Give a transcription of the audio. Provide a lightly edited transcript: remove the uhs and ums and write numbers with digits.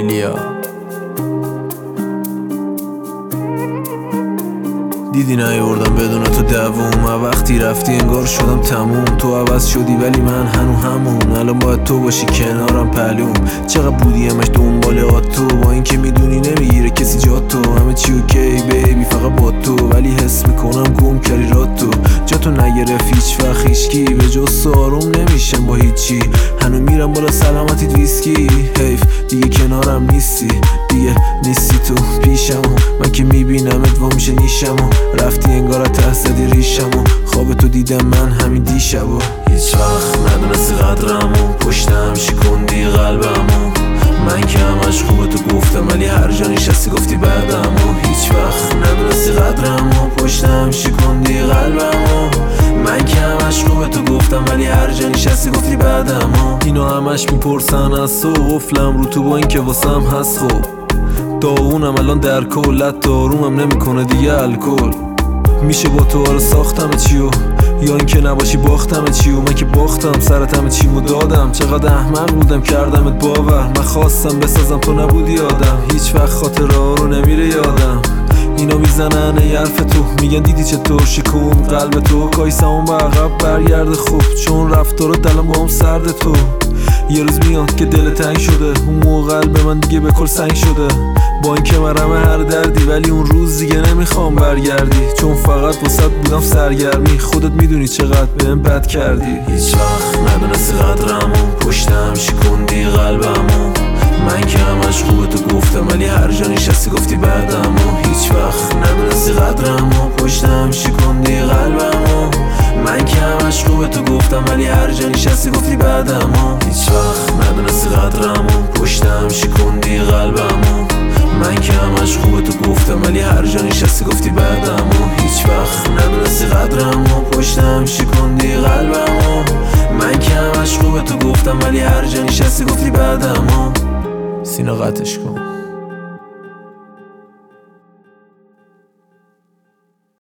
ایلیا. دیدی نیاوردم بدون تو دووم، وقتی رفتی انگار شدم تموم. تو عوض شدی ولی من همون. الان باید تو باشی کنارم پلوم. چقدر بودی همش دنبال تو، با اینکه میدونی نمیگیره کسی جا تو. همه چی اوکی بیبی فقط با تو، ولی حس میکنم گم کردی رات تو. جا تو نگرفت هیچ وقت هیچکی، به جز تو آروم نمیشم با هیچی. هنو میرم بالا سلامتیت ویسکی، حیف دیگه کنارم نیستی. دیگه نیستی تو پیشمو، من که میبینمت وا میشه نیشمو. رفتی انگار ته زدی ریشمو، خواب تو دیدم من همین دیشبو. هیچ وقت ندونستی قدرمو، پشتم شکوندی قلبمو. من که همش خوبه تو گفتم، ولی هر جا نشستی گفتی بعدمو. هیچ وقت ندونستی قدرمو، پشتم شکوندی قلبمو. من که همش خوبه تو گفتم، ولی هر جا نشستی گفتی بعدمو. اینا همش میپرسن از تو، قفلم رو تو با این که واسم هست. خب داغونم الان در کلت، دارومم نمیکنه دیگه الکل. میشه با تو آره ساختم چیو، یا اینکه نباشی باختم چیو. من که باختم سرتم چیمو دادم، چقدر احمق بودم کردمت باور. من خواستم بسازم تو نبودی آدم، هیچ وقت خاطرها رو نمیره یادم. اینا میزنن ای حرف تو، میگن دیدی چطور شکوم قلب تو. کایسمون به عقب برگرده خوب، چون رفتارت الان با هم سرد تو. یه روز میاد که دل تنگ شده، اون موقع قلب من دیگه به کل سنگ شده. با اینکه مرهم هر دردی، ولی اون روز دیگه نمیخوام برگردی. چون فقط واسط بودم سرگرمی، خودت میدونی چقدر بهم بد کردی. هیچ وقت ندونستی قدرمو، پشتم شکوندی قلبمو. من که همش خوبه تو گفتم، ولی هر جا نشستی گفتی بعدمو. هیچ وقت ندونستی قدرمو، پشتم شکوندی قلبمو. من که همش خوبه تو گفتم، ولی هر جا نشستی گفتی بعدمو. هیچ وقت ندونستی قدرمو، پشتم شکوندی قلبمو. من که همش خوبه تو گفتم، ولی هر جا نشستی گفتی بعدمو. هیچ وقت ندونستی قدرمو، پشتم شکوندی قلبمو. من که همش خوبه تو گفتم، ولی هر جا نشستی گفتی بعدمو. سینا قطعش کن.